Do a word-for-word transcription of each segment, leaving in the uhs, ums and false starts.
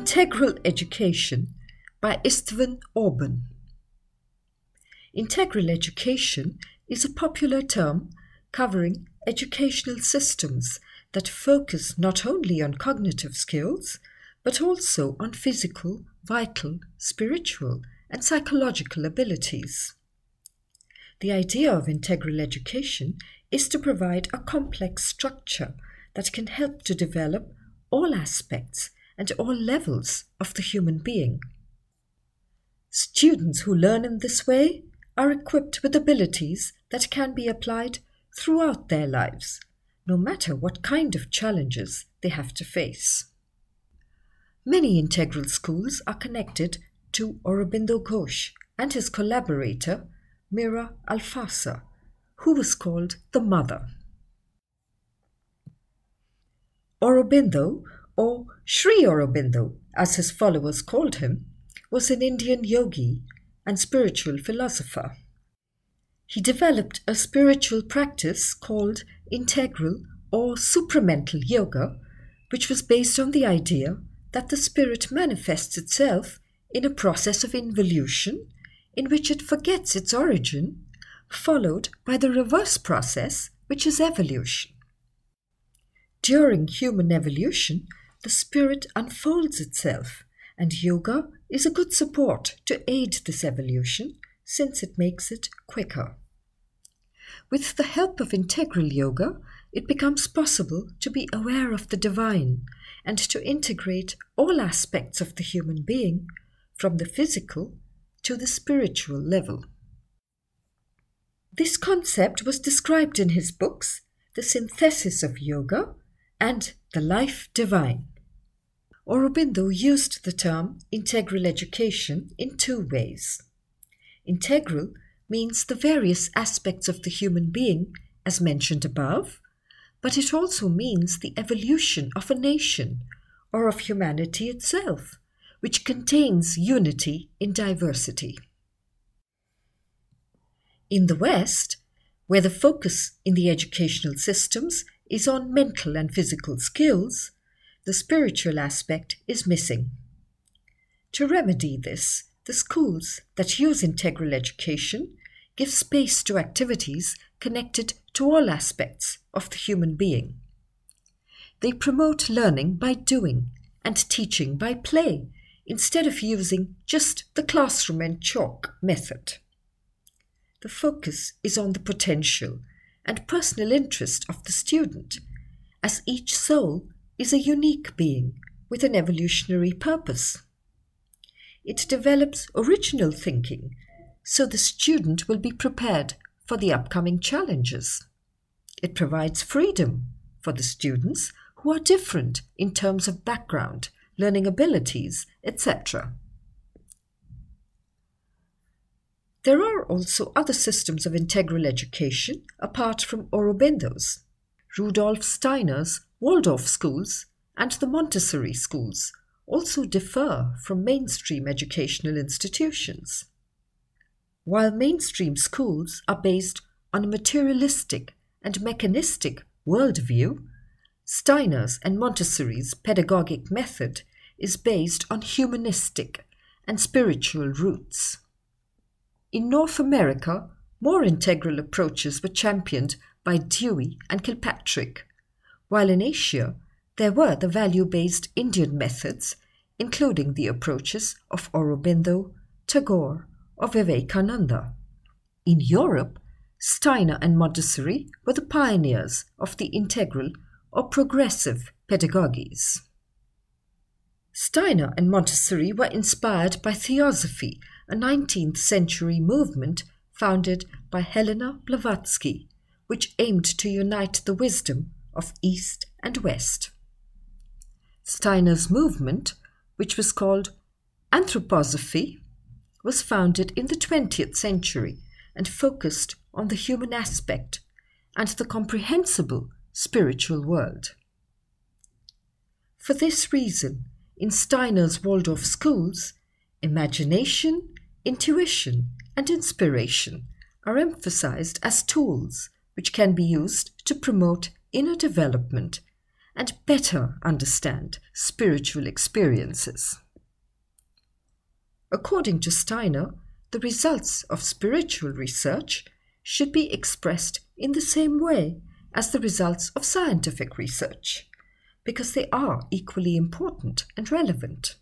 Integral Education by Istvan Orban. Integral education is a popular term covering educational systems that focus not only on cognitive skills, but also on physical, vital, spiritual, and psychological abilities. The idea of integral education is to provide a complex structure that can help to develop all aspects and all levels of the human being. Students who learn in this way are equipped with abilities that can be applied throughout their lives, no matter what kind of challenges they have to face. Many integral schools are connected to Aurobindo Ghosh and his collaborator, Mira Alfasa, who was called the Mother. Aurobindo, or Sri Aurobindo, as his followers called him, was an Indian yogi and spiritual philosopher. He developed a spiritual practice called integral or supramental yoga, which was based on the idea that the spirit manifests itself in a process of involution in which it forgets its origin, followed by the reverse process, which is evolution. During human evolution, the spirit unfolds itself, and yoga is a good support to aid this evolution since it makes it quicker. With the help of integral yoga, it becomes possible to be aware of the divine and to integrate all aspects of the human being, from the physical to the spiritual level. This concept was described in his books, The Synthesis of Yoga and The Life Divine. Aurobindo used the term integral education in two ways. Integral means the various aspects of the human being, as mentioned above, but it also means the evolution of a nation or of humanity itself, which contains unity in diversity. In the West, where the focus in the educational systems is on mental and physical skills, the spiritual aspect is missing. To remedy this, the schools that use integral education give space to activities connected to all aspects of the human being. They promote learning by doing and teaching by play, instead of using just the classroom and chalk method. The focus is on the potential and personal interest of the student, as each soul is a unique being with an evolutionary purpose. It develops original thinking, so the student will be prepared for the upcoming challenges. It provides freedom for the students who are different in terms of background, learning abilities, et cetera. There are also other systems of integral education apart from Aurobindo's. Rudolf Steiner's Waldorf schools and the Montessori schools also differ from mainstream educational institutions. While mainstream schools are based on a materialistic and mechanistic worldview, Steiner's and Montessori's pedagogic method is based on humanistic and spiritual roots. In North America, more integral approaches were championed by Dewey and Kilpatrick, while in Asia there were the value-based Indian methods, including the approaches of Aurobindo, Tagore, or Vivekananda. In Europe, Steiner and Montessori were the pioneers of the integral or progressive pedagogies. Steiner and Montessori were inspired by Theosophy, a nineteenth century movement founded by Helena Blavatsky, which aimed to unite the wisdom of East and West. Steiner's movement, which was called Anthroposophy, was founded in the twentieth century and focused on the human aspect and the comprehensible spiritual world. For this reason, in Steiner's Waldorf schools, imagination, intuition, and inspiration are emphasized as tools which can be used to promote inner development and better understand spiritual experiences. According to Steiner, the results of spiritual research should be expressed in the same way as the results of scientific research, because they are equally important and relevant.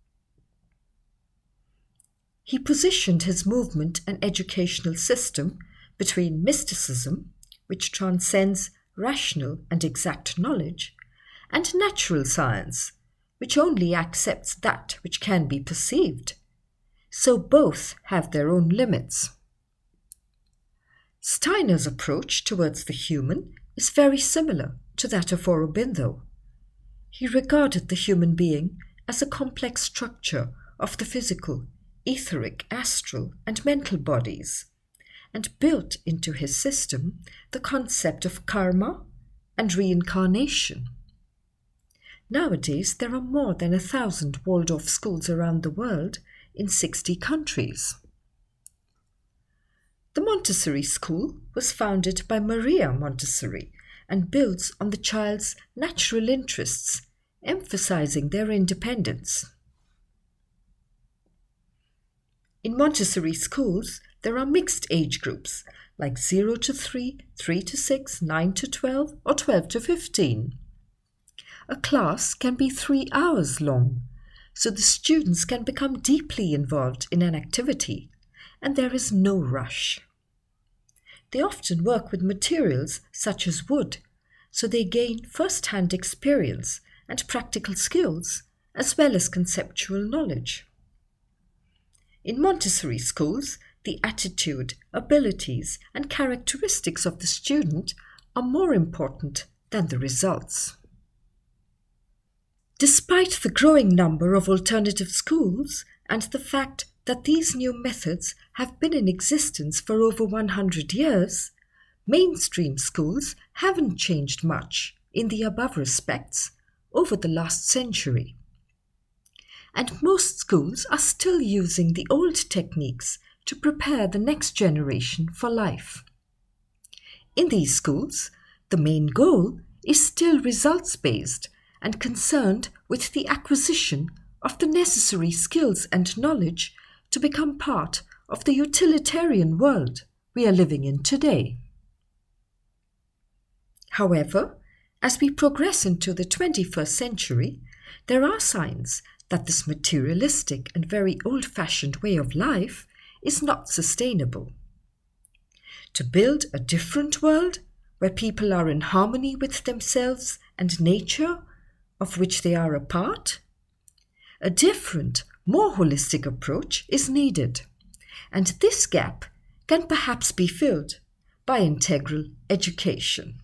He positioned his movement and educational system between mysticism, which transcends rational and exact knowledge, and natural science, which only accepts that which can be perceived. So both have their own limits. Steiner's approach towards the human is very similar to that of Aurobindo. He regarded the human being as a complex structure of the physical, etheric, astral, and mental bodies, and built into his system the concept of karma and reincarnation. Nowadays, there are more than a thousand Waldorf schools around the world in sixty countries. The Montessori school was founded by Maria Montessori and builds on the child's natural interests, emphasizing their independence. In Montessori schools, there are mixed age groups like zero to three, three to six, nine to twelve, or twelve to fifteen. A class can be three hours long, so the students can become deeply involved in an activity, and there is no rush. They often work with materials such as wood, so they gain first-hand experience and practical skills, as well as conceptual knowledge. In Montessori schools, the attitude, abilities, and characteristics of the student are more important than the results. Despite the growing number of alternative schools and the fact that these new methods have been in existence for over one hundred years, mainstream schools haven't changed much in the above respects over the last century. And most schools are still using the old techniques to prepare the next generation for life. In these schools, the main goal is still results-based and concerned with the acquisition of the necessary skills and knowledge to become part of the utilitarian world we are living in today. However, as we progress into the twenty-first century, there are signs that this materialistic and very old-fashioned way of life is not sustainable. To build a different world where people are in harmony with themselves and nature, of which they are a part, a different, more holistic approach is needed, and this gap can perhaps be filled by integral education.